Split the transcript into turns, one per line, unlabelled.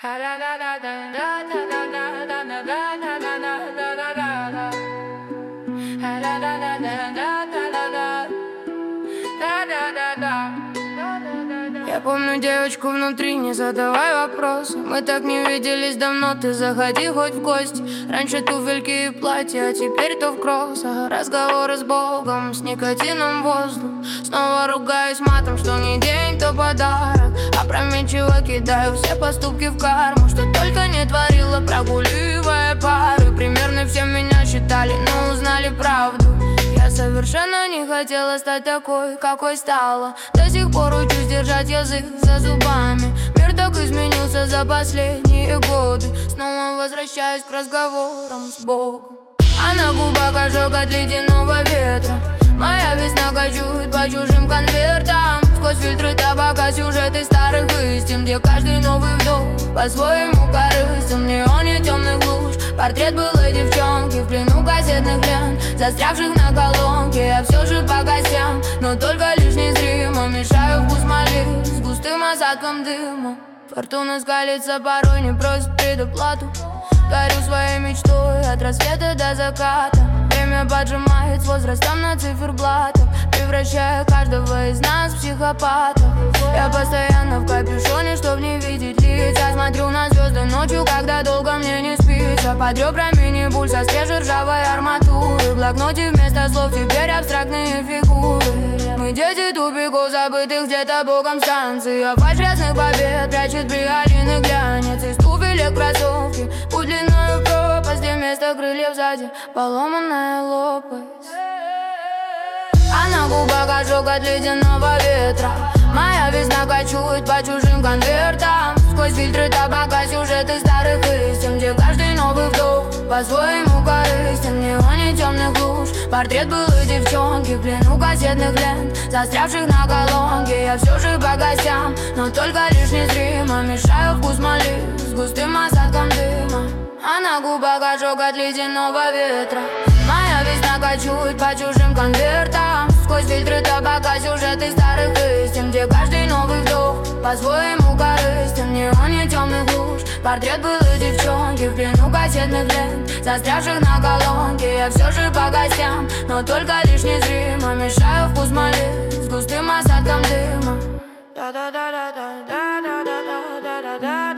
Я помню девочку внутри, не задавай вопросы. Мы так не виделись давно, ты заходи хоть в гости. Раньше туфельки и платья, а теперь то в кроссах. Разговоры с Богом, с никотином воздух. Снова ругаюсь матом, что не день, то подарок. Опрометчиво кидаю все поступки в карму. Что только не творила, прогуливая пары. Примерно все меня считали, но узнали правду. Я совершенно не хотела стать такой, какой стала. До сих пор учусь держать язык за зубами. Мир так изменился за последние годы. Снова возвращаюсь к разговорам с Богом. А на губах ожог от ледяного ветра. Моя весна кочует по чужим конвертам. Сквозь фильтры табака сюжеты старых истин, где каждый новый вдох по-своему корыстен. В неоне темных луж портрет былой девчонки в плену кассетных лент, застрявших на колонке. Я все же по гостям, но только лишь незримо мешаю вкус молитв с густым осадком дыма. Фортуна скалится, порой не просит предоплату. Горю своей мечтой от рассвета до заката. Время поджимает с возрастом на циферблатах, превращая каждого из нас в психопата. Я постоянно в капюшоне, чтоб не видеть лица. Смотрю на звезды ночью, когда долго мне не спится. Под ребрами не пульса, свежей ржавой арматуры. В блокноте вместо слов теперь абстрактные фигуры. Мы дети тупиков, забытых где-то боком станций. А фальшь грязных побед прячет пригалины глянец. Из туфелек кроссовки, путь длинную пропасть, где вместо крыльев сзади поломанная лопасть. А на губах ожог от ледяного ветра. Моя весна кочует по чужим конвертам. Сквозь фильтры табака сюжеты старых истин, где каждый новый вдох по-своему корыстен. В неоне темных луж портрет былой девчонки в плену кассетных лент, застрявших на колонке. Я все же по гостям, но только лишь незримо мешаю вкус молитв с густым осадком дыма. А на губах ожог от ледяного ветра. Моя весна кочует по чужим конвертам. Сквозь фильтры табака сюжеты старых истин, где каждый новый вдох по-своему корыстен. В неоне темных луж портрет былой девчонки в плену кассетных лент, застрявших на колонке. Я все же по гостям, но только лишь незримо мешаю вкус молитв с густым осадком дыма. Да-да-да-да-да-да-да-да-да-да.